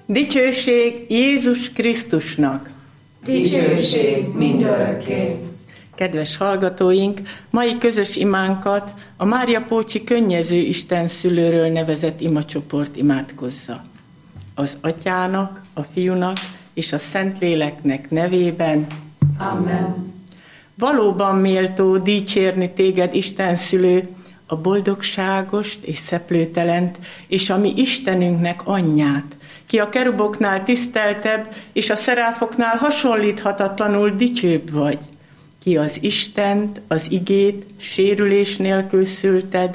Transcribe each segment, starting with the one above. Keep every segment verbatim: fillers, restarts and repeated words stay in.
Dicsőség Jézus Krisztusnak! Dicsőség mindörökké! Kedves hallgatóink, mai közös imánkat a Mária Pócsi Könnyező Isten szülőről nevezett imacsoport imádkozza. Az Atyának, a Fiúnak és a Szentléleknek nevében. Amen. Valóban méltó dicsérni téged, Isten szülő, a boldogságost és szeplőtelent, és a mi Istenünknek anyját, ki a keruboknál tiszteltebb, és a szeráfoknál hasonlíthatatlanul dicsőbb vagy, ki az Istent, az igét sérülés nélkül szülted,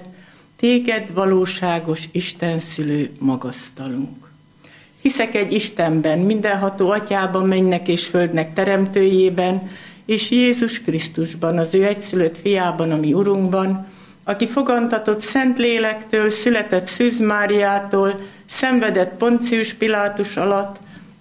téged valóságos Isten szülő magasztalunk. Hiszek egy Istenben, mindenható Atyában, mennek és földnek teremtőjében, és Jézus Krisztusban, az ő egyszülött fiában, a mi Urunkban, aki fogantatott Szentlélektől, született Szűz Máriától, szenvedett Poncius Pilátus alatt,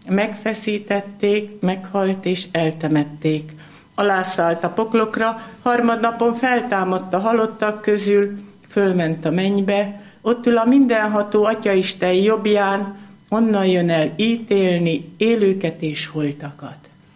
megfeszítették, meghalt és eltemették. Alászállt a poklokra, harmadnapon feltámadt a halottak közül, fölment a mennybe, ott ül a mindenható Atyaisten jobbján, onnan jön el ítélni élőket és holtakat.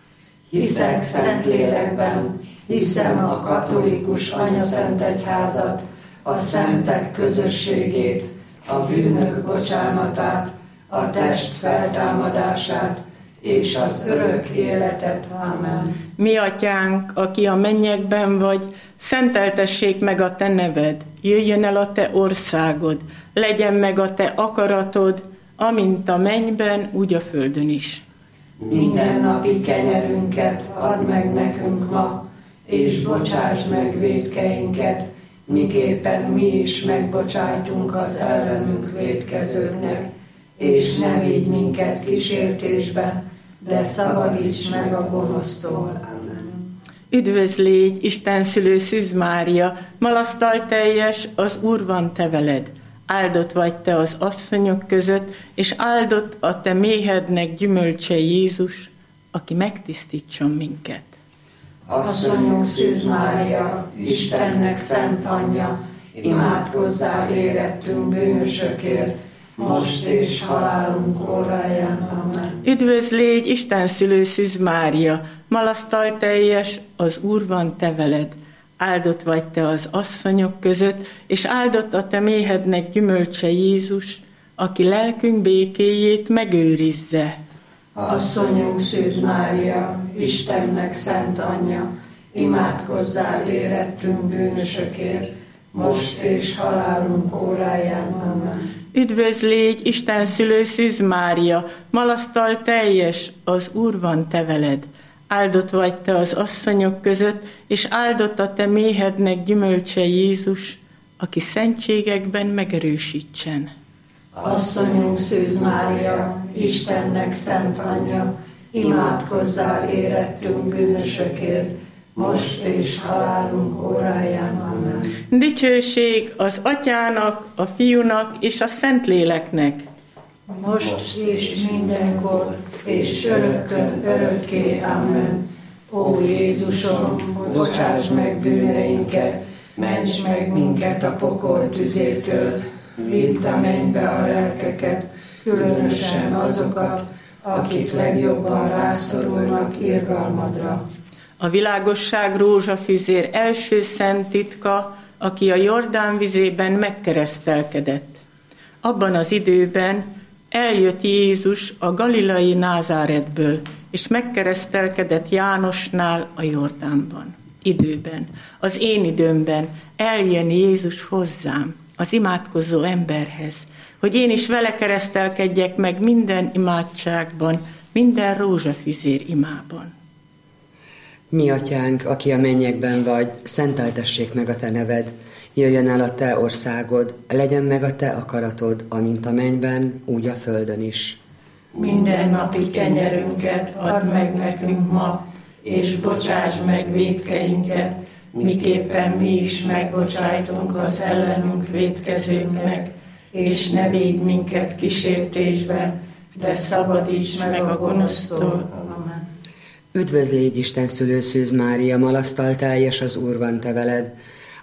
Hiszek Szentlélekben, hiszem a katolikus anyaszentegyházat, a szentek közösségét, a bűnök bocsánatát, a test feltámadását és az örök életet. Amen. Mi Atyánk, aki a mennyekben vagy, szenteltessék meg a te neved, jöjjön el a te országod, legyen meg a te akaratod, amint a mennyben, úgy a földön is. Minden napi kenyerünket add meg nekünk ma, és bocsáss meg vétkeinket, miképpen mi is megbocsájtunk az ellenünk vétkezőknek, és ne vigy minket kísértésbe, de szabadíts meg a gonosztól. Amen. Üdvözlégy, Isten szülő Szűz Mária, malasztalteljes, az Úr van te veled. Áldott vagy te az asszonyok között, és áldott a te méhednek gyümölcse Jézus, aki megtisztítson minket. Asszonyunk Szűz Mária, Istennek szent anyja, imádkozzál érettünk bűnösökért, most és halálunk óráján. Amen. Üdvözlégy, Isten szülő Szűz Mária, malasztalteljes, az Úr van te veled. Áldott vagy te az asszonyok között, és áldott a te méhednek gyümölcse Jézus, aki lelkünk békéjét megőrizze. Asszonyunk Szűz Mária, Istennek szent anyja, imádkozzál érettünk bűnösökért, most és halálunk óráján. Amen. Üdvözlégy, Isten szülő Szűz Mária, malasztal teljes, az Úr van te veled. Áldott vagy te az asszonyok között, és áldott a te méhednek gyümölcse Jézus, aki szentségekben megerősítsen. Asszonyunk Szűz Mária, Istennek szent anyja, imádkozzál érettünk bűnösökért, most és halálunk óráján. Amen. Dicsőség az Atyának, a Fiúnak és a Szentléleknek. Most és mindenkor, és örökkön örökké. Amen. Ó Jézusom, bocsáss meg bűneinket, ments meg minket a pokol tüzétől, vidd a mennybe a lelkeket, különösen azokat, akik legjobban rászorulnak irgalmadra. A világosság rózsafüzér első szent titka, aki a Jordán vizében megkeresztelkedett. Abban az időben eljött Jézus a galilai Názáretből, és megkeresztelkedett Jánosnál a Jordánban. Időben, az én időmben eljön Jézus hozzám, az imádkozó emberhez, hogy én is vele keresztelkedjek meg minden imádságban, minden rózsafüzér imában. Mi Atyánk, aki a mennyekben vagy, szenteltessék meg a te neved, jöjjön el a te országod, legyen meg a te akaratod, amint a mennyben, úgy a földön is. Minden napi kenyerünket add meg nekünk ma, és bocsáss meg vétkeinket, miképpen mi is megbocsájtunk az ellenünk vétkezőknek, és ne védj minket kísértésbe, de szabadíts meg a gonosztól. Amen. Üdvözlégy, Isten szülő Szűz Mária, malasztalteljes, az Úr van te veled.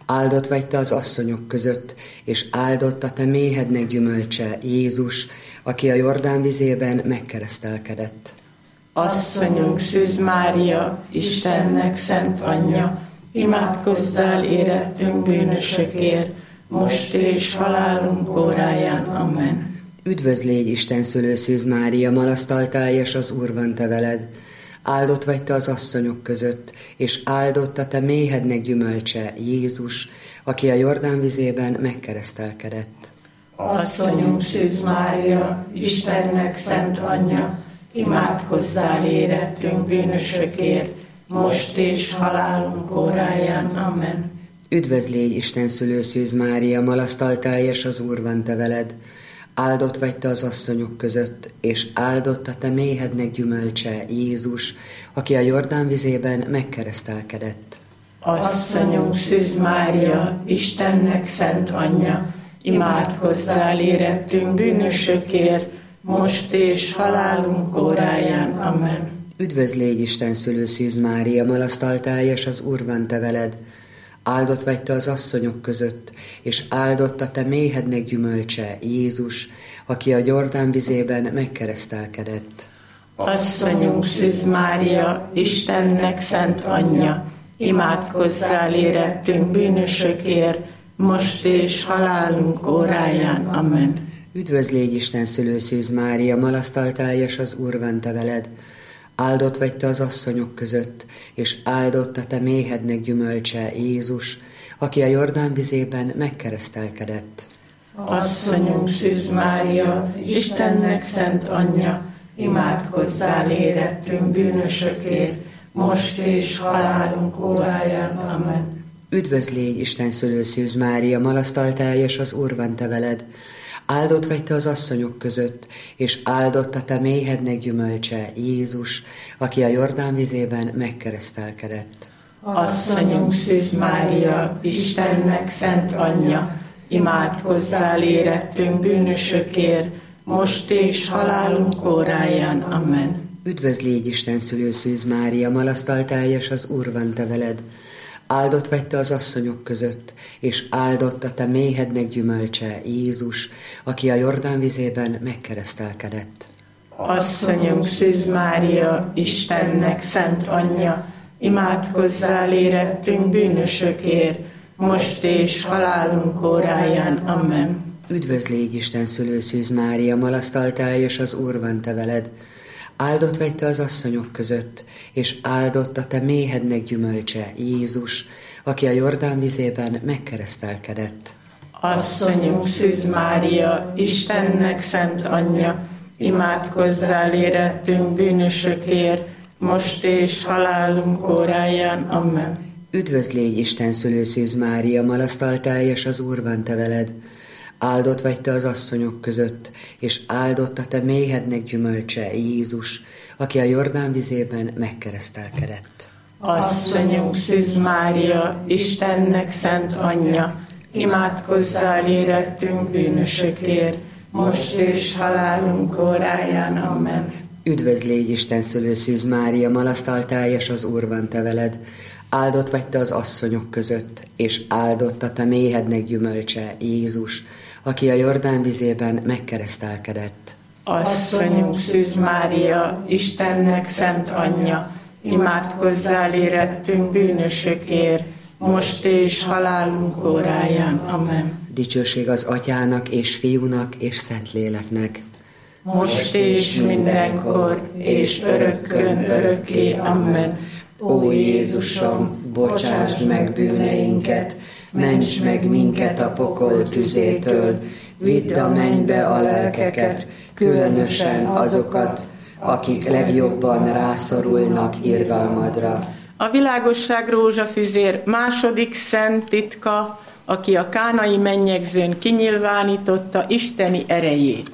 Áldott vagy te az asszonyok között, és áldott a te méhednek gyümölcse, Jézus, aki a Jordán vizében megkeresztelkedett. Asszonyunk Szűz Mária, Istennek szent anyja, imádkozzál érettünk bűnösökért, most és halálunk óráján. Amen. Üdvözl légy Isten szülő Szűz Mária, malasztaltályos az Úr van te veled. Áldott vagy te az asszonyok között, és áldott a te méhednek gyümölcse, Jézus, aki a Jordán vizében megkeresztelkedett. Asszonyunk Szűz Mária, Istennek szent anyja, imádkozzál érettünk bűnösökért, most és halálunk óráján. Amen. Üdvözl légy Isten szülő Szűz Mária, malasztaltályos az Úr van te veled. Áldott vagy te az asszonyok között, és áldott a te méhednek gyümölcse, Jézus, aki a Jordán vizében megkeresztelkedett. Asszonyunk Szűz Mária, Istennek szent anyja, imádkozzál érettünk bűnösökért, most és halálunk óráján. Amen. Üdvözl légy Isten szülő Szűz Mária, malasztaltályos az Úr van te veled. Áldott vagy te az asszonyok között, és áldott a te méhednek gyümölcse, Jézus, aki a Jordán vizében megkeresztelkedett. Asszonyunk Szűz Mária, Istennek szent anyja, imádkozzál érettünk bűnösökért, most és halálunk óráján. Amen. Üdvözl légy Isten szülő Szűz Mária, malasztaltályos az Úr van te veled. Áldott vagy te az asszonyok között, és áldott a te méhednek gyümölcse, Jézus, aki a Jordán vizében megkeresztelkedett. Asszonyunk Szűz Mária, Istennek szent anyja, imádkozzál érettünk bűnösökért, most és halálunk óráján. Amen. Üdvözl légy Isten szülő Szűz Mária, malasztaltályos az Úr van te veled. Áldott vagy te az asszonyok között, és áldott a te méhednek gyümölcse, Jézus, aki a Jordán vizében megkeresztelkedett. Asszonyunk Szűz Mária, Istennek szent anyja, imádkozzál érettünk bűnösökért, most és halálunk óráján. Amen. Üdvözl légy Isten szülő Szűz Mária, malasztaltályos az Úr van te veled. Áldott vagy te az asszonyok között, és áldott a te méhednek gyümölcse, Jézus, aki a Jordán vizében megkeresztelkedett. Asszonyunk Szűz Mária, Istennek szent anyja, imádkozzál érettünk bűnösökért, most és halálunk óráján. Amen. Üdvözl légy Isten szülő Szűz Mária, malasztaltályos az Úr van te veled. Áldott vagy te az asszonyok között, és áldott a te méhednek gyümölcse, Jézus, aki a Jordán vizében megkeresztelkedett. Asszonyunk Szűz Mária, Istennek szent anyja, imádkozzál érettünk bűnösökért, most és halálunk óráján. Amen. Üdvözl légy Isten szülő Szűz Mária, malasztaltályos az Úr van te veled. Áldott vagy te az asszonyok között, és áldott a te méhednek gyümölcse, Jézus, aki a Jordán vizében megkeresztelkedett. Asszonyunk Szűz Mária, Istennek szent anyja, imádkozzál érettünk bűnösökért, most és halálunk óráján. Amen. Üdvözl légy Isten szülő Szűz Mária, malasztaltályos az Úr van te veled. Áldott vagy te az asszonyok között, és áldott a te méhednek gyümölcse, Jézus, aki a Jordán vizében megkeresztelkedett. Asszonyunk Szűz Mária, Istennek szent anyja, imádkozzál érettünk bűnösökért, most és halálunk óráján. Amen. Dicsőség az Atyának és Fiúnak és Szentléleknek. Most és mindenkor, és örökkön örökké. Amen. Ó Jézusom, bocsásd meg bűneinket, ments meg minket a pokol tüzétől, vidd a mennybe a lelkeket, különösen azokat, akik legjobban rászorulnak irgalmadra. A világosság rózsafüzér második szent titka, aki a kánai mennyegzőn kinyilvánította isteni erejét.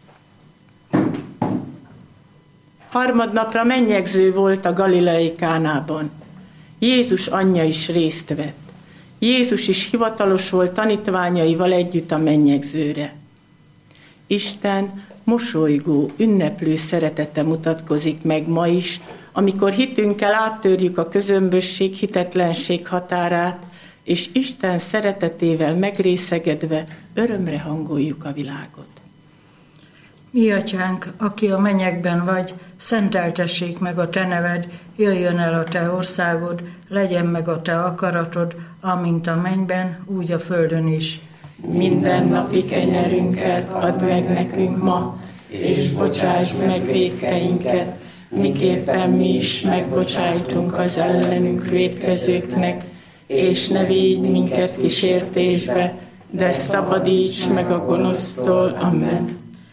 Harmadnapra mennyegző volt a galileai Kánában. Jézus anyja is részt vett. Jézus is hivatalos volt tanítványaival együtt a mennyegzőre. Isten mosolygó, ünneplő szeretete mutatkozik meg ma is, amikor hitünkkel áttörjük a közömbösség, hitetlenség határát, és Isten szeretetével megrészegedve örömre hangoljuk a világot. Mi atyánk, aki a mennyekben vagy, szenteltessék meg a te neved, jöjjön el a te országod, legyen meg a te akaratod, amint a mennyben, úgy a földön is. Minden napi kenyerünket add meg nekünk ma, és bocsáss meg vétkeinket, miképpen mi is megbocsájtunk az ellenünk vétkezőknek, és ne védj minket kísértésbe, de szabadíts meg a gonosztól. Amen.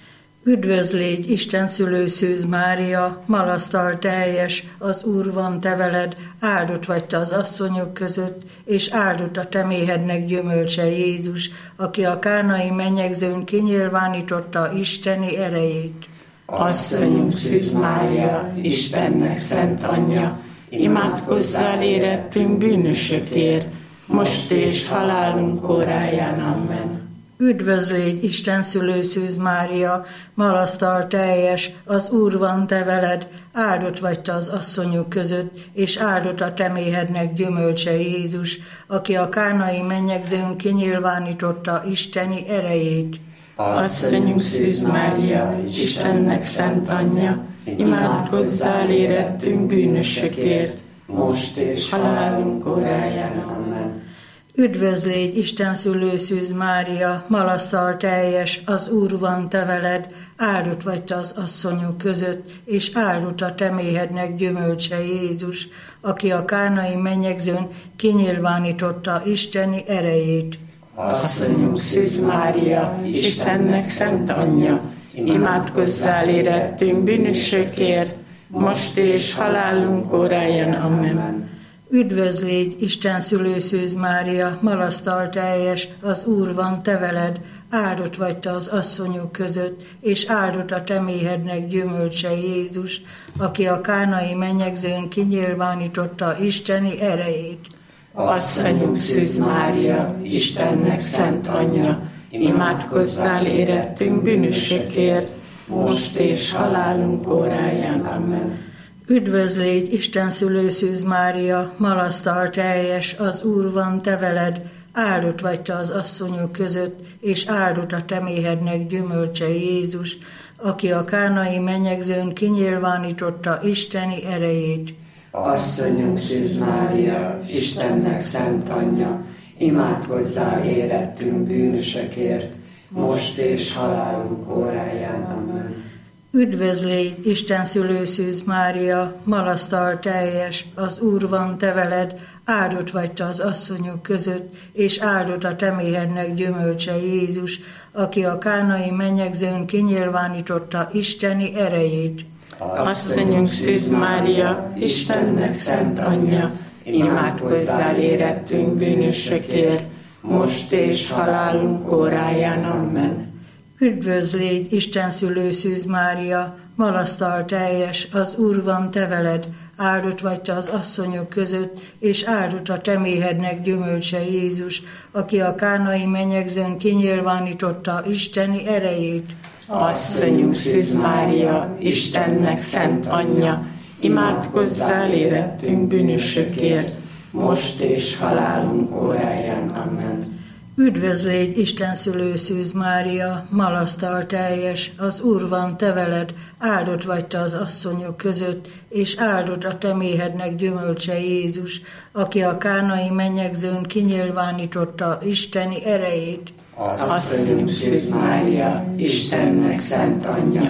Üdvözlégy, Isten szülőszűz Mária, malasztal teljes, az Úr van te veled, áldott vagy te az asszonyok között, és áldott a te méhednek gyümölcse Jézus, aki a kánai mennyegzőn kinyilvánította isteni erejét. Asszonyunk szűz Mária, Istennek szent anyja, imádkozzál érettünk bűnösökért, most és halálunk óráján. Amen. Üdvözlégy, Isten szülőszűz Mária, malasztal teljes, az Úr van te veled, áldott vagy te az asszonyok között, és áldott a te méhednek gyümölcse Jézus, aki a kánai mennyegzőn kinyilvánította isteni erejét. Asszonyunk szűz Mária, Istennek szent anyja, imádkozzál érettünk bűnösökért, most és halálunk óráján. Amen. Üdvözlégy, Isten szülőszűz Mária, malasztal teljes, az Úr van te veled, áldott vagy te az asszonyok között, és áldott a te méhednek gyümölcse Jézus, aki a kánai mennyegzőn kinyilvánította isteni erejét. Asszonyunk szűz Mária, Istennek szent anyja, imádkozzál érettünk bűnösökért, most és halálunk óráján. Amen. Üdvözlégy, Isten szülőszűz Mária, malasztal teljes, az Úr van te veled, áldott vagy te az asszonyok között, és áldott a te méhednek gyümölcse Jézus, aki a kánai mennyegzőn kinyilvánította isteni erejét. Asszonyunk szűz Mária, Istennek szent anyja, imádkozzál érettünk bűnösökért, most és halálunk óráján. Amen. Üdvözlégy, Isten szülőszűz Mária, malasztal teljes, az Úr van te veled, áldott vagy te az asszonyok között, és áldott a te méhednek gyümölcse Jézus, aki a kánai mennyegzőn kinyilvánította isteni erejét. Asszonyunk szűz Mária, Istennek szent anyja, imádkozzál érettünk bűnösökért, most és halálunk óráján. Amen. Üdvözlégy, Isten szülőszűz Mária, malasztal teljes, az Úr van te veled, áldott vagy te az asszonyok között, és áldott a te méhednek gyümölcse Jézus, aki a kánai mennyegzőn kinyilvánította isteni erejét. Asszonyunk szűz Mária, Istennek szent anyja, imádkozzál érettünk bűnösökért, most és halálunk óráján. Amen. Üdvözlégy, Isten szülőszűz Mária, malasztal teljes, az Úr van te veled, áldott vagy te az asszonyok között, és áldott a te méhednek gyümölcse Jézus, aki a kánai mennyegzőn kinyilvánította isteni erejét. Asszonyunk szűz Mária, Istennek szent anyja, imádkozzál érettünk bűnösökért, most és halálunk óráján. Amen. Üdvözlégy, Isten szülőszűz Mária, malasztal teljes, az Úr van te veled, áldott vagy te az asszonyok között, és áldott a te méhednek gyümölcse Jézus, aki a kánai mennyegzőn kinyilvánította isteni erejét. Asszonyunk szűz Mária, Istennek szent anyja,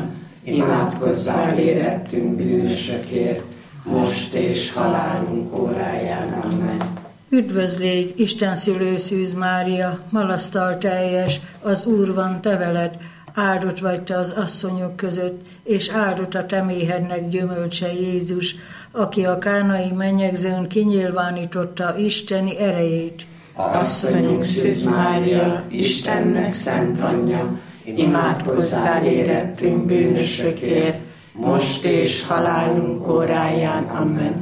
imádkozzál érettünk bűnösökért, most és halálunk óráján. Amen. Üdvözlégy, Isten szülőszűz Mária, malasztal teljes, az Úr van te veled, áldott vagy te az asszonyok között, és áldott a te méhednek gyümölcse Jézus, aki a kánai mennyegzőn kinyilvánította isteni erejét. Asszonyunk szűz Mária, Istennek szent anyja, imádkozzál érettünk bűnösökért, most és halálunk óráján. Amen.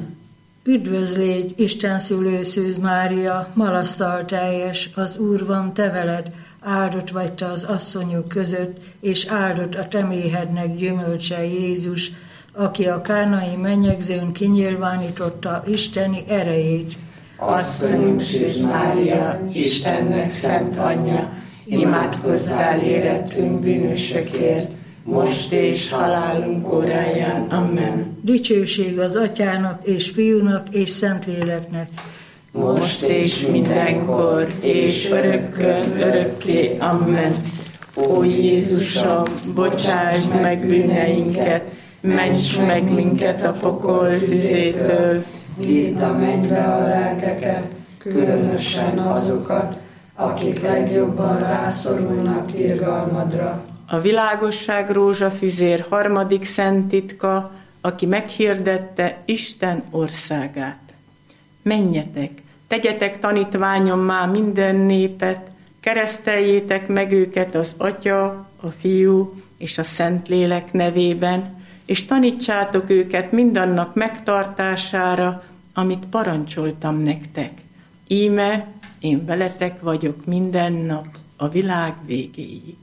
Üdvözlégy, Isten szülőszűz Mária, malasztal teljes, az Úr van te veled, áldott vagy te az asszonyok között, és áldott a te méhednek gyümölcse Jézus, aki a kánai mennyegzőn kinyilvánította isteni erejét. Asszonyunk Szűz Mária, Istennek szent anyja, imádkozzál érettünk bűnösökért, most és halálunk óráján. Amen. Dicsőség az Atyának és Fiúnak és Szentléleknek, most és mindenkor, és örökkön örökké. Amen. Ó Jézusom, bocsáss meg bűneinket, ments meg minket a pokol tüzétől, Vidd a mennybe a lelkeket, különösen azokat, akik legjobban rászorulnak irgalmadra. A világosság rózsafüzér harmadik szent titka, aki meghirdette Isten országát. Menjetek, tegyetek tanítványommá minden népet, kereszteljétek meg őket az Atya, a Fiú és a Szentlélek nevében, és tanítsátok őket mindannak megtartására, amit parancsoltam nektek. Íme, én veletek vagyok minden nap, a világ végéig.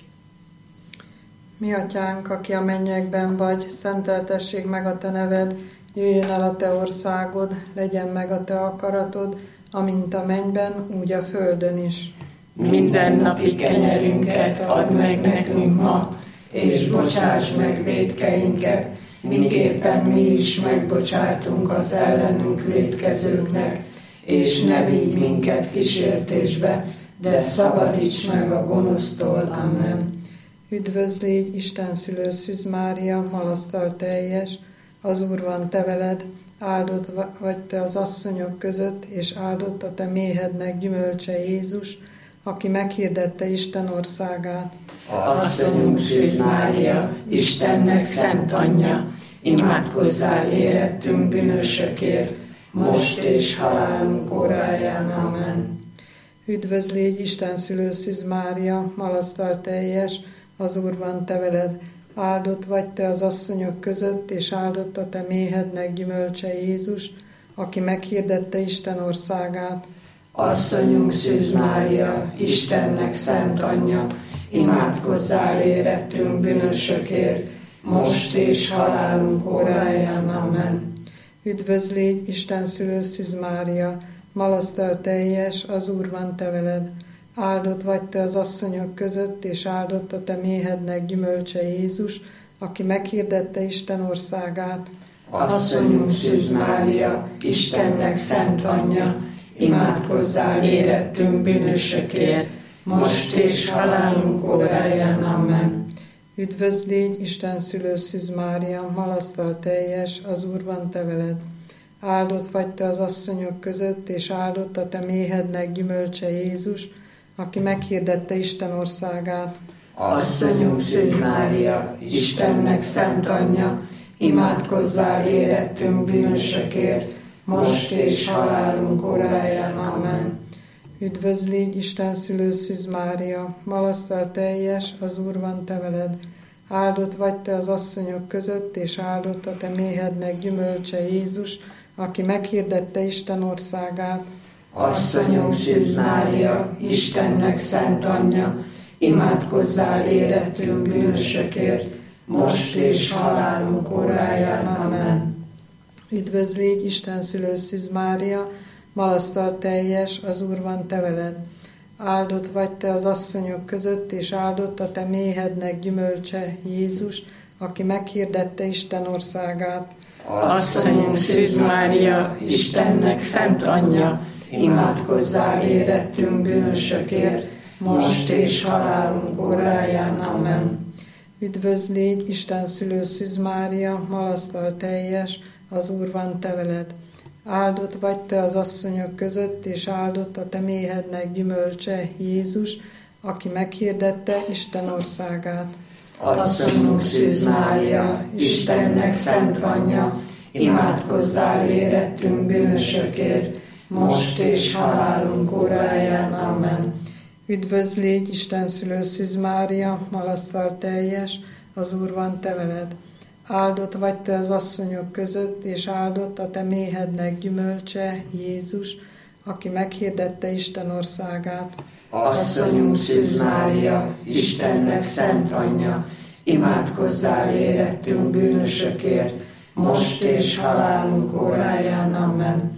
Mi atyánk, aki a mennyekben vagy, szenteltessék meg a te neved, jöjjön el a te országod, legyen meg a te akaratod, amint a mennyben, úgy a földön is. Minden napi kenyerünket add meg nekünk ma, és bocsáss meg vétkeinket, miképpen mi is megbocsátunk az ellenünk vétkezőknek, és ne vigy minket kísértésbe, de szabadíts meg a gonosztól. Amen. Üdvözl légy, Isten szülő Szűz Mária, malasztal teljes, az Úr van te veled, áldott vagy te az asszonyok között, és áldott a te méhednek gyümölcse Jézus, aki meghirdette Isten országát. Asszonyunk Szűz Mária, Istennek szent anyja, imádkozzál érettünk bűnösökért, most és halálunk óráján. Amen. Üdvözl légy, Isten szülő Szűz Mária, malasztal teljes, az Úr van te veled, áldott vagy te az asszonyok között, és áldott a te méhednek gyümölcse Jézus, aki meghirdette Isten országát. Asszonyunk Szűz Mária, Istennek szent anyja, imádkozzál érettünk bűnösökért, most és halálunk óráján. Amen. Üdvözl légy, Isten szülő Szűz Mária, malasztal teljes, az Úr van te veled, áldott vagy te az asszonyok között, és áldott a te méhednek gyümölcse Jézus, aki meghirdette Isten országát. Asszonyunk Szűz Mária, Istennek szent anyja, imádkozzál érettünk bűnösökért, most és halálunk óráján. Amen. Üdvözl légy, Isten szülő Szűz Mária, malasztal teljes, az Úr van te veled, áldott vagy te az asszonyok között, és áldott a te méhednek gyümölcse Jézus, aki meghirdette Isten országát. Asszonyunk Szűz Mária, Istennek szent anyja, imádkozzál érettünk bűnösökért, most és halálunk óráján. Amen. Üdvözl légy, Isten szülő Szűz Mária, malasztal teljes, az Úr van te veled, áldott vagy te az asszonyok között, és áldott a te méhednek gyümölcse Jézus, aki meghirdette Isten országát. Asszonyunk Szűz Mária, Istennek szent anyja, imádkozzál érettünk bűnösökért, most és halálunk óráján. Amen. Üdvözl légy, Isten szülő Szűz Mária, malasztal teljes, az Úr van te veled, áldott vagy te az asszonyok között, és áldott a te méhednek gyümölcse Jézus, aki meghirdette Isten országát. Asszonyunk Szűz Mária, Istennek szent anyja, imádkozzál érettünk bűnösökért, most és halálunk óráján. Amen. Üdvözl légy, Isten szülő Szűz Mária, malasztal teljes, az Úr van te veled, áldott vagy te az asszonyok között, és áldott a te méhednek gyümölcse Jézus, aki meghirdette Isten országát. Asszonyunk Szűz Mária, Istennek szent anyja, imádkozzál érettünk bűnösökért, most és halálunk óráján. Amen. Üdvözl légy, Isten szülő Szűz Mária, malasztal teljes, az Úr van te veled, áldott vagy te az asszonyok között, és áldott a te méhednek gyümölcse Jézus, aki meghirdette Isten országát. Asszonyunk Szűz Mária, Istennek szent anyja, imádkozzál érettünk bűnösökért, most és halálunk óráján. Amen.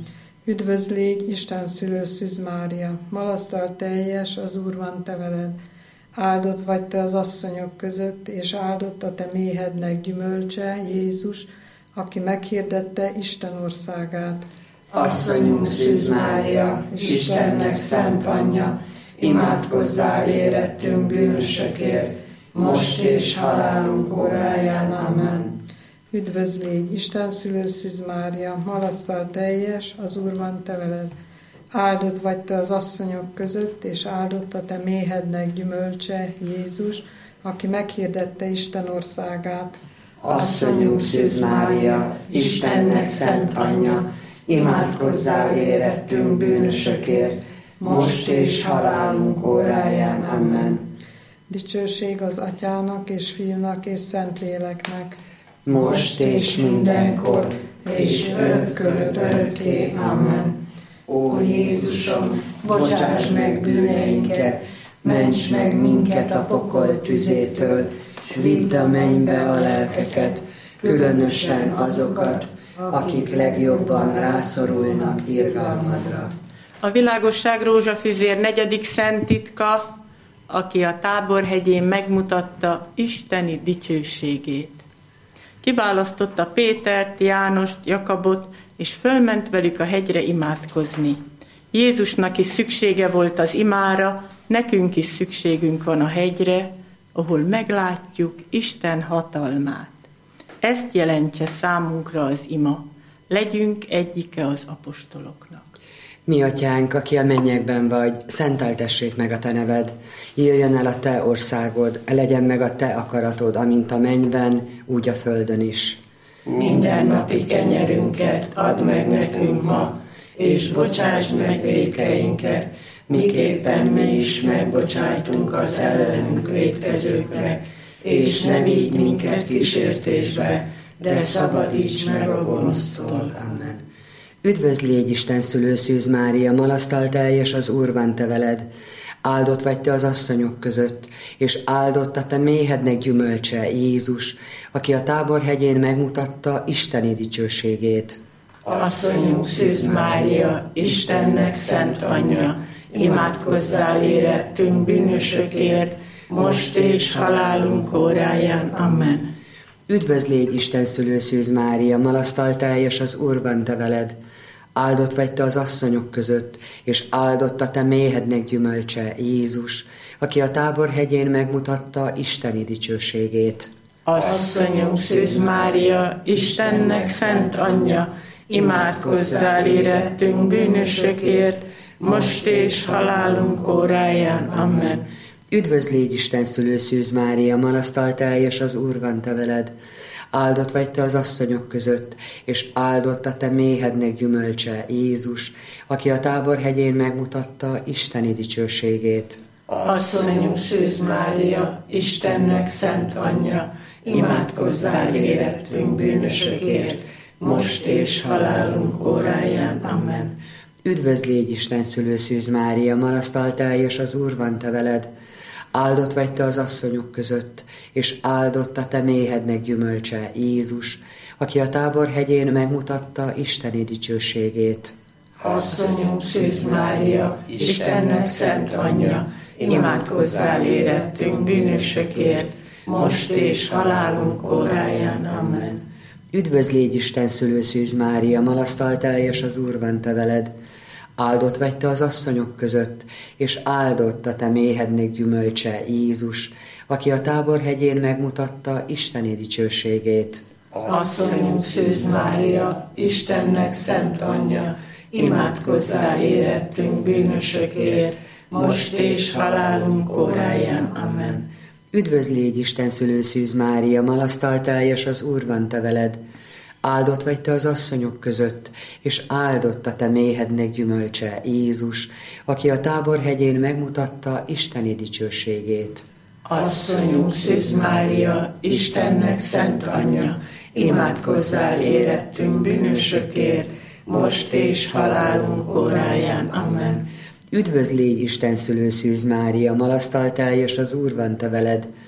Üdvözl légy, Isten szülő Szűz Mária, malasztal teljes, az Úr van te veled. Áldott vagy te az asszonyok között, és áldott a te méhednek gyümölcse, Jézus, aki meghirdette Isten országát. Asszonyunk Szűz Mária, Istennek szent anyja, imádkozzál érettünk bűnösökért, most és halálunk óráján. Amen. Üdvözl légy, Isten szülő Szűz Mária, malasztal teljes, az Úr van te veled. Áldott vagy te az asszonyok között, és áldott a te méhednek gyümölcse, Jézus, aki meghirdette Isten országát. Asszonyunk Szűz Mária, Istennek szent anyja, imádkozzál érettünk bűnösökért, most és halálunk óráján. Amen. Dicsőség az Atyának és Fiúnak és Szentléleknek, most és mindenkor, és örökkön örökké. Amen. Ó Jézusom, bocsáss meg bűneinket, ments meg minket a pokol tüzétől, s vidd a mennybe a lelkeket, különösen azokat, akik legjobban rászorulnak irgalmadra. A világosság rózsafüzér negyedik szent titka, aki a Táborhegyén megmutatta isteni dicsőségét. Kiválasztotta Pétert, Jánost, Jakabot, és fölment velük a hegyre imádkozni. Jézusnak is szüksége volt az imára, nekünk is szükségünk van a hegyre, ahol meglátjuk Isten hatalmát. Ezt jelentse számunkra az ima. Legyünk egyike az apostoloknak. Mi atyánk, aki a mennyekben vagy, szenteltessék meg a te neved. Jöjjön el a te országod, legyen meg a te akaratod, amint a mennyben, úgy a földön is. Minden napi kenyerünket add meg nekünk ma, és bocsásd meg vétkeinket, miképpen mi is megbocsájtunk az ellenünk vétkezőknek, és ne vigy minket kísértésbe, de szabadíts meg a gonosztól. Amen. Üdvözl légy, Isten szülő Szűz Mária, malasztal teljes, az Úr van te veled. Áldott vagy te az asszonyok között, és áldott a te méhednek gyümölcse, Jézus, aki a Táborhegyén megmutatta isteni dicsőségét. Asszonyunk Szűz Mária, Istennek szent anyja, imádkozzál érettünk bűnösökért, most és halálunk óráján. Amen. Üdvözl légy, Isten szülő Szűz Mária, malasztal teljes, az Úr van te veled. Áldott vagy te az asszonyok között, és áldott a te méhednek gyümölcse, Jézus, aki a Táborhegyén megmutatta isteni dicsőségét. Asszonyunk Szűz Mária, Istennek szent anyja, imádkozzál érettünk bűnösökért, most és halálunk óráján. Amen. Üdvözl légy, Isten szülő Szűz Mária, malasztal teljes, az Úr van te veled. Áldott vagy te az asszonyok között, és áldott a te méhednek gyümölcse, Jézus, aki a Táborhegyén megmutatta isteni dicsőségét. Asszonyunk Szűz Mária, Istennek szent anyja, imádkozzál érettünk bűnösökért, most és halálunk óráján. Amen. Üdvözl légy, Isten szülő Szűz Mária, malasztal teljes, az Úr van te veled. Áldott vagy te az asszonyok között, és áldott a te méhednek gyümölcse, Jézus, aki a Táborhegyén megmutatta isteni dicsőségét. Asszonyunk Szűz Mária, Istennek szent anyja, imádkozzál érettünk bűnösökért, most és halálunk óráján. Amen. Üdvözl légy, Isten szülő Szűz Mária, malasztal teljes, az Úr van te veled. Áldott vagy te az asszonyok között, és áldott a te méhednek gyümölcse, Jézus, aki a Táborhegyén megmutatta isteni dicsőségét. Asszonyunk Szűz Mária, Istennek szent anyja, imádkozzál érettünk bűnösökért, most és halálunk óráján. Amen. Üdvözl légy, Isten szülő Szűz Mária, malasztal teljes, az Úr van te veled. Áldott vagy te az asszonyok között, és áldott a te méhednek gyümölcse, Jézus, aki a Táborhegyén megmutatta isteni dicsőségét. Asszonyunk Szűz Mária, Istennek szent anyja, imádkozzál érettünk bűnösökért, most és halálunk óráján. Amen. Üdvözl légy, Isten szülő Szűz Mária, malasztal teljes, az Úr van te veled.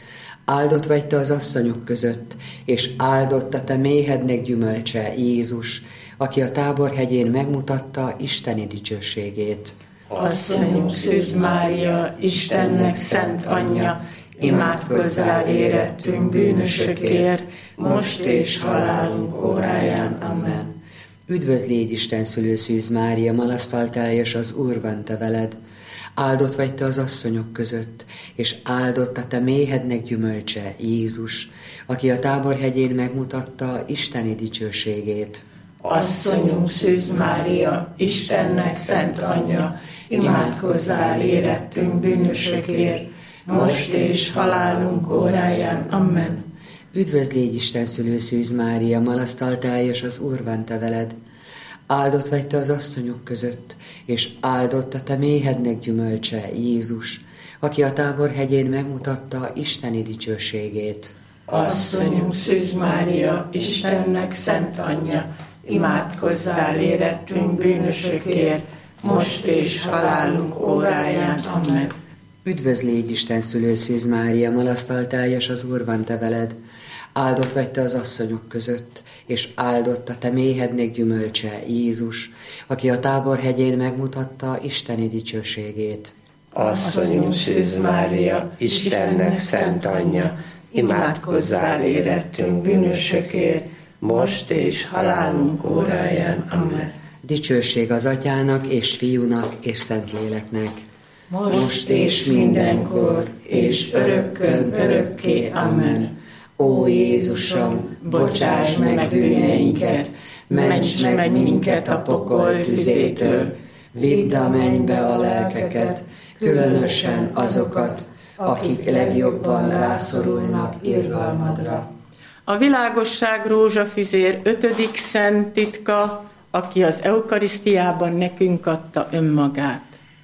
Áldott vagy te az asszonyok között, és áldott a te méhednek gyümölcse, Jézus, aki a Tábor hegyén megmutatta isteni dicsőségét. Asszonyunk Szűz Mária, Istennek szent anyja, imádkozzál érettünk bűnösökért, most és halálunk óráján. Amen. Üdvözl légy Isten szülő Szűz Mária, malasztal teljes, az Úr van te veled. Áldott vagy te az asszonyok között, és áldott a te méhednek gyümölcse, Jézus, aki a Tábor hegyén megmutatta isteni dicsőségét. Asszonyunk Szűz Mária, Istennek szent anyja, imádkozzál érettünk bűnösökért, most és halálunk óráján. Amen. Üdvözl légy Isten szülő Szűz Mária, malasztal teljes, az Úr van te veled. Áldott vagy te az asszonyok között, és áldott a te méhednek gyümölcse, Jézus, aki a Tábor hegyén megmutatta isteni dicsőségét. Asszonyunk Szűz Mária, Istennek szent anyja, imádkozzál érettünk bűnösökért, most és halálunk óráján. Amen. Üdvözl légy Isten szülő Szűz Mária, malasztal teljes, az Úr van te veled. Áldott vagy te az asszonyok között, és áldott a te méhednek gyümölcse, Jézus, aki a Tábor hegyén megmutatta isteni dicsőségét. Asszonyunk Szűz Mária, Istennek szent anyja, imádkozzál érettünk bűnösökért, most és halálunk óráján. Amen. Dicsőség az Atyának, és Fiúnak, és Szentléleknek. Most, most és mindenkor, és örökkön, örökké. Amen. Ó Jézusom, bocsáss meg bűneinket, ments meg minket a pokol tüzétől, vidd a mennybe a lelkeket, különösen azokat, akik legjobban rászorulnak irgalmadra. A világosság rózsafüzér ötödik szent titka, aki az eukarisztiában nekünk adta önmagát.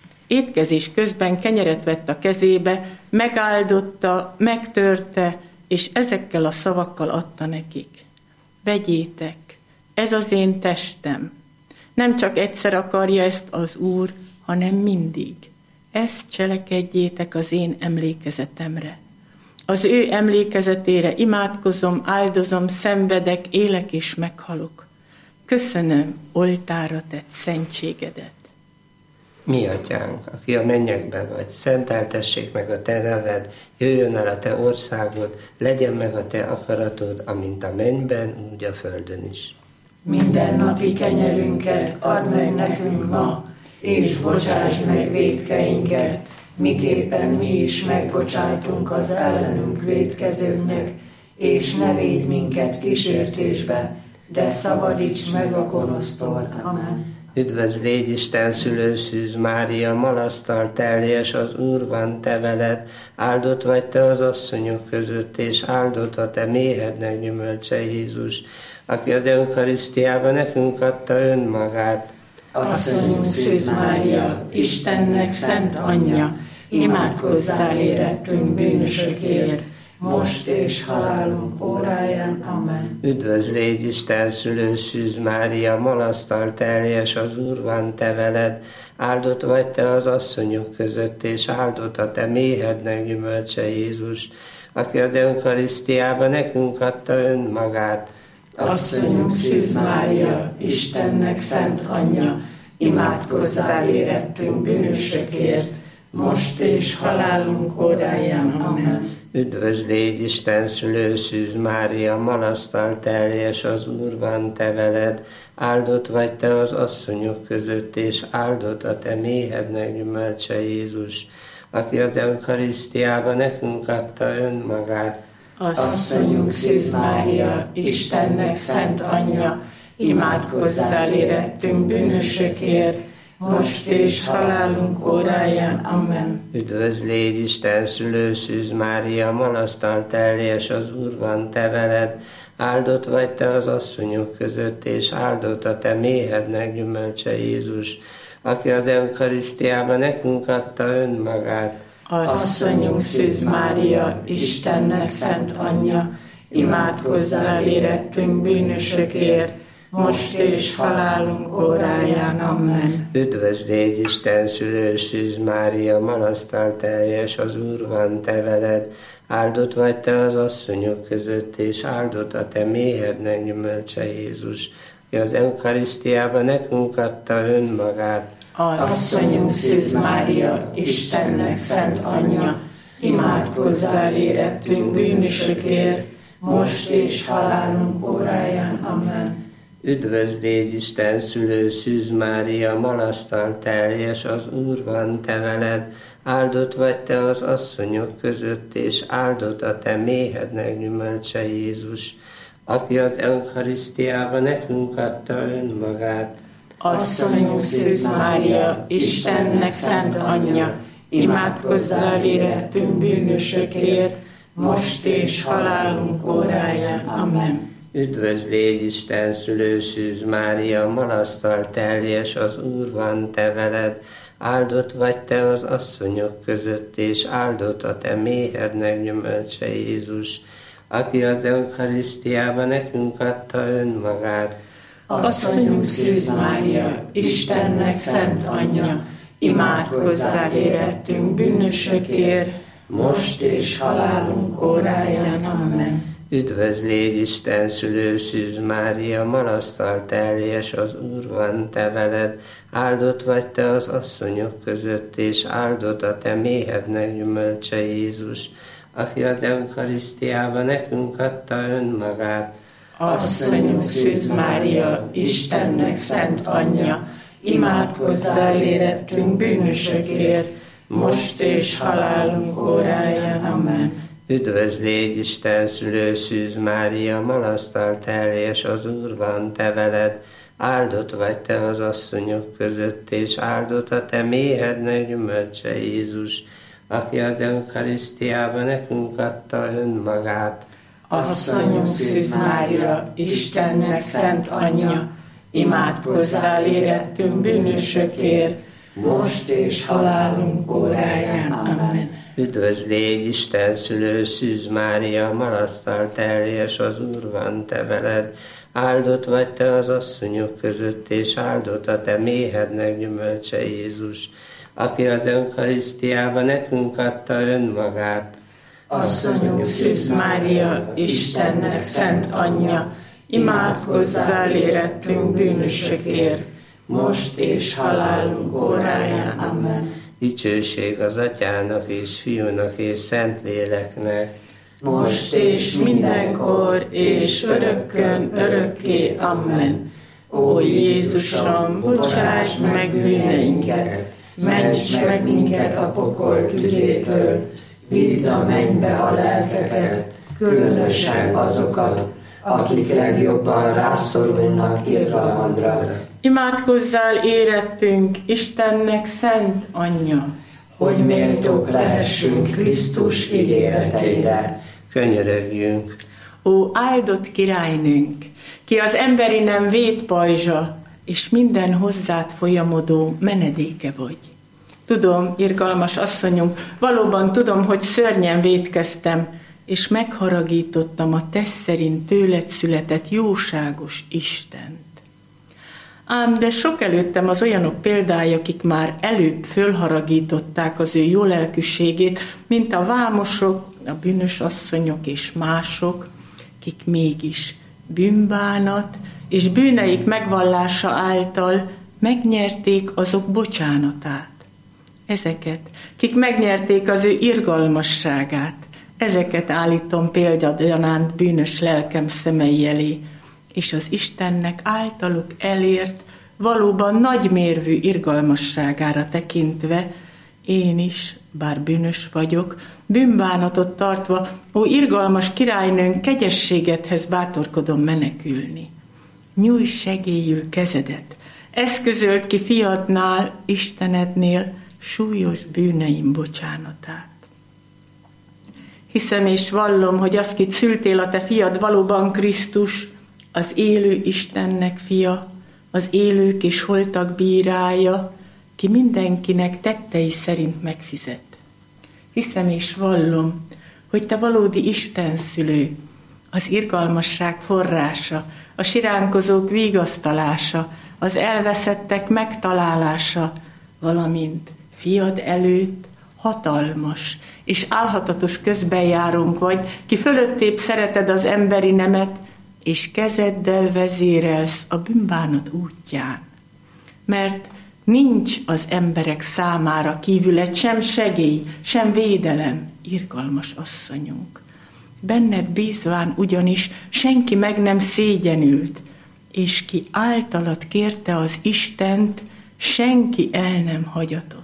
Étkezés közben kenyeret vett a kezébe, megáldotta, megtörte, és ezekkel a szavakkal adta nekik. Vegyétek, ez az én testem. Nem csak egyszer akarja ezt az Úr, hanem mindig. Ezt cselekedjétek az én emlékezetemre. Az ő emlékezetére imádkozom, áldozom, szenvedek, élek és meghalok. Köszönöm oltára tett szentségedet. Mi atyánk, aki a mennyekben vagy, szenteltessék meg a te neved, jöjjön el a te országod, legyen meg a te akaratod, amint a mennyben, úgy a földön is. Minden napi kenyerünket add meg nekünk ma, és bocsáss meg vétkeinket, miképpen mi is megbocsátunk az ellenünk vétkezőknek, és ne védj minket kísértésbe, de szabadíts meg a gonosztól. Amen. Üdvözl légy Isten szülő Szűz Mária, malasztal teljes, az Úr van te veled, áldott vagy te az asszonyok között, és áldott a te méhednek gyümölcse, Jézus, aki az eukarisztiában nekünk adta önmagát. Asszonyunk Szűz Mária, Istennek szent anyja, imádkozzál érettünk bűnösökért, most és halálunk óráján. Amen. Üdvözl légy Isten szülő Szűz Mária, malasztal teljes, az Úr van te veled, áldott vagy te az asszonyok között, és áldott a te méhednek gyümölcse, Jézus, aki az eukarisztiában nekünk adta önmagát. Asszonyunk Szűz Mária, Istennek szent anyja, imádkozzál érettünk bűnösökért, most és halálunk óráján. Amen. Üdvözl légy Isten szülő Szűz Mária, malasztal teljes, az Úr van te veled, áldott vagy te az asszonyok között, és áldott a te méhednek gyümölcse, Jézus, aki az eukarisztiában nekünk adta önmagát. Asszonyunk Szűz Mária, Istennek szent anyja, imádkozzál érettünk bűnösökért, most és halálunk óráján. Amen. Üdvözl légy Isten szülő Szűz Mária, malasztal teljes, az Úr van te veled, áldott vagy te az asszonyok között, és áldott a te méhednek gyümölcse, Jézus, aki az eukarisztiában nekünk adta önmagát. Asszonyunk Szűz Mária, Istennek szent anyja, imádkozzál érettünk bűnösökért, most és halálunk óráján. Amen. Üdvözl légy Isten szülő, Szűz Mária, magasztal teljes, az Úr van te veled, áldott vagy te az asszonyok között, és áldott a te méhednek gyümölcse Jézus, ki az eukarisztiában nekünk adta önmagát. Asszonyunk Szűz Mária, Istennek szent anyja, imádkozzál érettünk bűnösökért, most és halálunk óráján. Amen. Üdvözl légy Isten szülő, Szűz Mária, magasztal teljes, az Úr van te veled, áldott vagy te az asszonyok között, és áldott a te méhednek gyümölcse Jézus, aki az eukarisztiában nekünk adta önmagát. Asszonyunk Szűz Mária, Istennek szent anyja, imádkozzál érettünk bűnösökért, most és halálunk óráján. Amen. Üdvözl légy Isten szülő, Szűz Mária, magasztal teljes, az Úr van te veled, áldott vagy te az asszonyok között, és áldott a te méhednek gyümölcse Jézus, aki az eukarisztiában nekünk adta önmagát. Asszonyunk Szűz Mária, Istennek szent anyja, imádkozzál érettünk bűnösökért, most és halálunk óráján. Amen. Üdvözl légy Isten szülő, Szűz Mária, magasztal teljes, az Úr van te veled, áldott vagy te az asszonyok között, és áldott a te méhednek gyümölcse Jézus, aki az eukarisztiában nekünk adta önmagát. Asszonyunk Szűz Mária, Istennek szent anyja, imádkozzál érettünk bűnösökért, most és halálunk óráján. Amen. Üdvözl légy Isten szülő, Szűz Mária, magasztal teljes, az Úr van te veled, áldott vagy te az asszonyok között, és áldott a te méhednek gyümölcse Jézus, aki az eukarisztiában nekünk adta önmagát. Asszonyunk Szűz Mária, Istennek szent anyja, imádkozzál érettünk bűnösökért, most és halálunk óráján. Amen. Üdvözl légy Isten szülő, Szűz Mária, magasztal teljes, az Úr van te veled, áldott vagy te az asszonyok között, és áldott a te méhednek gyümölcse Jézus, aki az eukarisztiában nekünk adta önmagát. Asszonyunk Szűz Mária, Istennek szent anyja, imádkozzál érettünk bűnösökért, most és halálunk óráján. Amen. Dicsőség az Atyának és Fiúnak és Szentléleknek, most és mindenkor és örökkön örökké. Amen. Ó Jézusom, bocsáss meg bűneinket, ments meg minket a pokol tüzétől, vidd a mennybe a lelkeket, különösen azokat, akik legjobban rászorulnak irgalmadra. Imádkozzál érettünk, Istennek szent anyja, hogy méltók lehessünk Krisztus ígéreteire. Könyörögjünk. Ó áldott királynőnk, ki az emberi nem vétpajzsa, és minden hozzád folyamodó menedéke vagy. Tudom, irgalmas asszonyunk, valóban tudom, hogy szörnyen vétkeztem, és megharagítottam a tesz szerint tőled született jóságos Istent. Ám de sok előttem az olyanok példája, akik már előbb fölharagították az ő jó lelkűségét, mint a vámosok, a bűnös asszonyok és mások, kik mégis bűnbánat és bűneik megvallása által megnyerték azok bocsánatát. Ezeket, kik megnyerték az ő irgalmasságát, ezeket állítom példagyanánt bűnös lelkem szemei elé, és az Istennek általuk elért, valóban nagymérvű irgalmasságára tekintve, én is, bár bűnös vagyok, bűnbánatot tartva, ó irgalmas királynőnk, kegyességedhez bátorkodom menekülni. Nyújts segélyül kezedet, eszközöld ki fiadnál, Istenednél súlyos bűneim bocsánatát. Hiszem és vallom, hogy azt, kit szültél, a te fiad valóban Krisztus, az élő Istennek fia, az élők és holtak bírája, ki mindenkinek tettei szerint megfizet. Hiszem és vallom, hogy te valódi Isten szülő, az irgalmasság forrása, a siránkozók vigasztalása, az elveszettek megtalálása, valamint fiad előtt hatalmas és álhatatos közbenjárónk vagy, ki fölöttébb szereted az emberi nemet, és kezeddel vezérelsz a bűnbánat útján. Mert nincs az emberek számára kívüled sem segély, sem védelem, irgalmas asszonyunk. Benned bízván ugyanis senki meg nem szégyenült, és ki általad kérte az Istent, senki el nem hagyatott.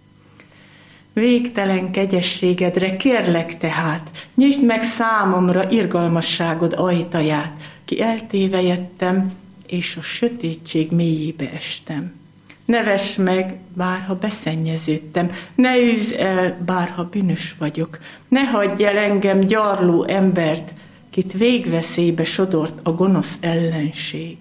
Végtelen kegyességedre kérlek tehát, nyisd meg számomra irgalmasságod ajtaját, ki eltévejettem, és a sötétség mélyébe estem. Ne vess meg, bárha beszennyeződtem, ne üzz el, bárha bűnös vagyok, ne hagyj el engem gyarló embert, kit végveszélybe sodort a gonosz ellenség,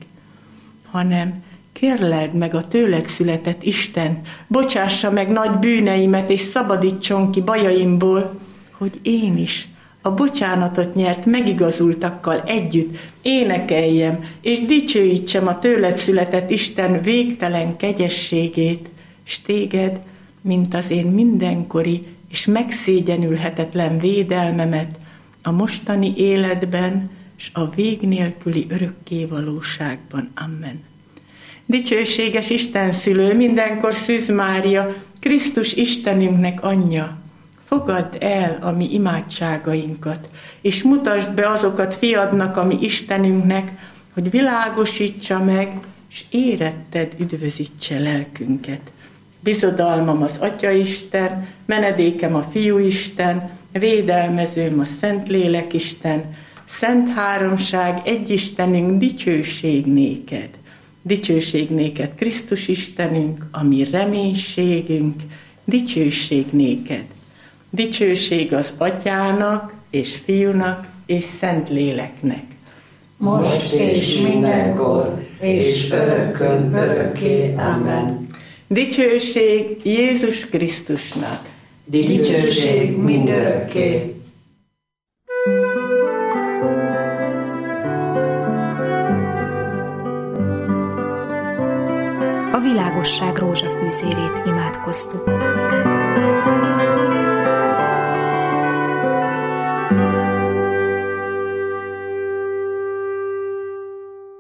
hanem kérleld meg a tőled született Istent, bocsássa meg nagy bűneimet, és szabadítson ki bajaimból, hogy én is a bocsánatot nyert megigazultakkal együtt énekeljem, és dicsőítsem a tőled született Isten végtelen kegyességét, s téged, mint az én mindenkori és megszégyenülhetetlen védelmemet a mostani életben, s a vég nélküli örökké valóságban. Amen. Dicsőséges Isten szülő, mindenkor Szűz Mária, Krisztus Istenünknek anyja, fogadd el a mi imádságainkat, és mutasd be azokat fiadnak, a mi Istenünknek, hogy világosítsa meg, és éretted üdvözítse lelkünket. Bizodalmam az Atyaisten, menedékem a Fiúisten, védelmezőm a Szentlélekisten, Szent Háromság, egy Istenünk, dicsőség néked. Dicsőség néked, Krisztus Istenünk, a mi reménységünk, dicsőség néked. Dicsőség az Atyának, és Fiúnak, és Szentléleknek. Most és mindenkor, és örökkön örökké. Amen. Dicsőség Jézus Krisztusnak. Dicsőség mindörökké. A világosság rózsafűzérét imádkoztuk.